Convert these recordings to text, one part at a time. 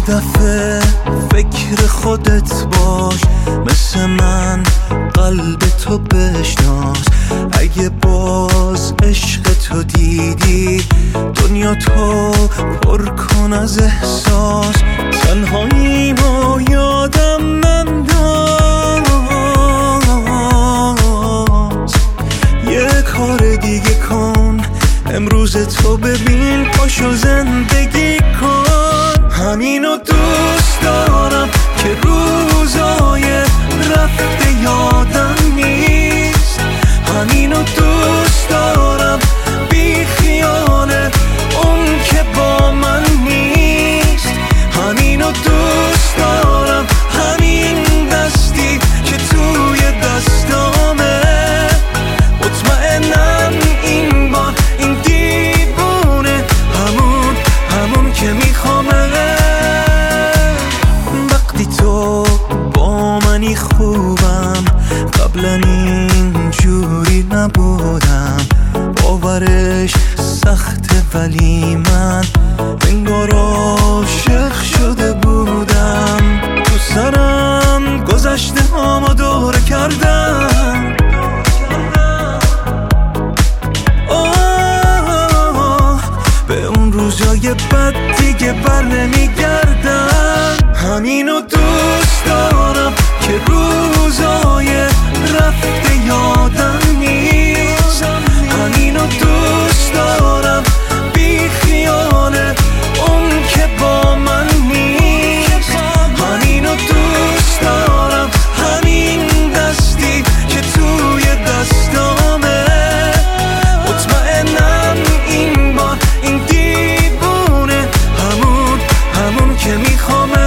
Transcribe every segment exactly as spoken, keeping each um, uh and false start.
دفعه فکر خودت باش، مثل من قلب تو بشناس. اگه باز عشق تو دیدی دنیا تو پر کن از احساس. تنهاییمو یادم ننداز، یه کار دیگه کن امروز تو ببین، پاشو زندگی کن. همینو دوست دارم که روزای رفته یادم نیست. همینو دوست دارم بی خیاله اون که با من نیست. همینو دوست دارم، همین دستی که توی دستامه. مطمئنم این بار این دیوونه همون همون که میخوامه. وقتی تو با منی خوبم، قبلا اینجوری نبودم. باورش سخته ولی من انگار عاشق شده بودم. تو سرم گذشته هامو دوره کردم. به اون روزای بد دیگه بر نمیگردم. همینو دوست دارم که روزای رفته یادم نیست. همینو دوست دارم بی خیاله اون که با من نیست. همینو دوست دارم، همین دستی که توی دستامه. مطمئنم این بار این دیوونه همون همون که میخوامه.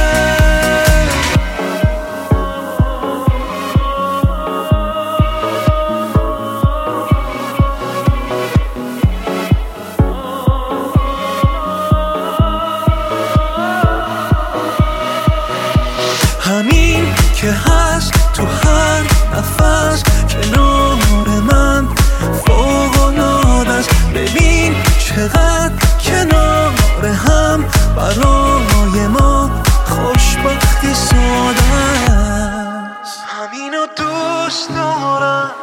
همین که هست تو هر نفس کنار من فوق‌العاده است. ببین چقدر کنار هم برای ما خوشبختی ساده است. همینو دوست دارم،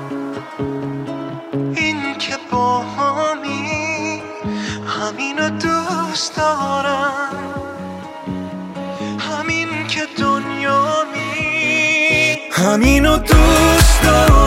این که با همی. همینو دوست دارم، همین که دنیا می. همینو دوست دارم.